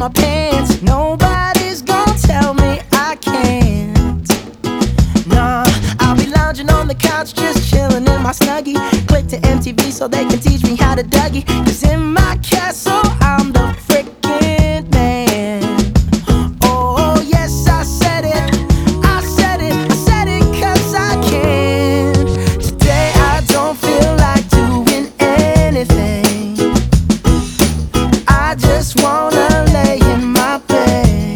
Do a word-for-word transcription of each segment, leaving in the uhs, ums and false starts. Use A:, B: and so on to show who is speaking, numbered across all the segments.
A: my pants. Nobody's gonna tell me I can't. Nah, I'll be lounging on the couch, just chilling in my Snuggie. Click to M T V so they can teach me how to Dougie. Cause in my castle, I'm the frickin' man. Oh, yes, I said it. I said it, I said it cause I can. Today I don't feel like doing anything. I just wanna lay in my bed.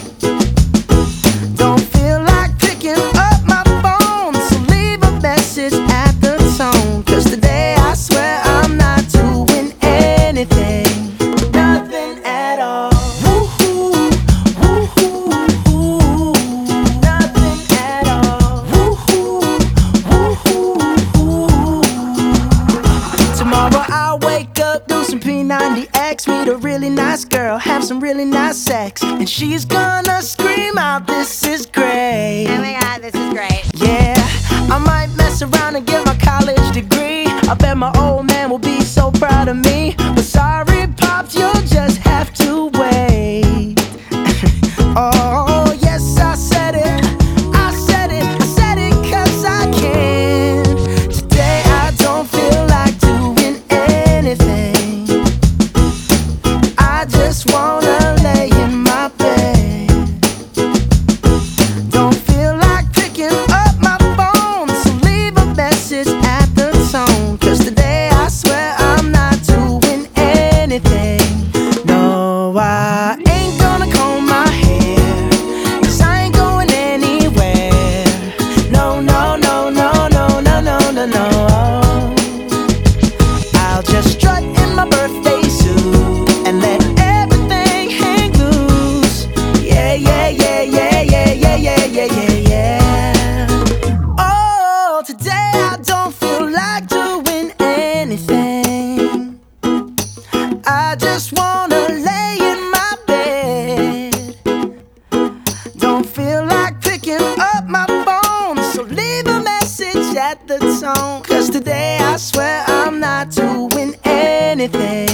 A: Don't feel like picking up my phone, so leave a message at the tone. Cause today I swear I'm not doing anything. Nothing at all. Woo-hoo, woo-hoo, woo-hoo. Nothing at all. Woo-hoo, woo-hoo, woo-hoo. Tomorrow I'll wake up, do some P ninety X, meet a really nice girl, have some really nice sex, and she's gonna scream out, "This is great."
B: Oh my god, this is great.
A: Yeah, I might mess around and get my college degree. I bet my old man will be so proud of me. But sorry, Pops, you'll just have to wait. Oh, yes, I said it. I said it. I said it cause I can. Today I don't feel like doing anything. I just wanna lay in my bed. Don't feel like picking up my phone, so leave a message at the tone. Cause today I swear I'm not doing anything. No, I ain't gonna comb my hair, cause I ain't going anywhere. No, no, no, no, no, no, no, no, no. I'll just strut in my birthday suit and let everything hang loose. Yeah, yeah, yeah, yeah, yeah, yeah, yeah, yeah, yeah, yeah. Oh, today I don't feel like doing anything. I just wanna lay in my bed. Don't feel like picking up my phone, so leave a message at the tone. Cause today I swear I'm not doing anything.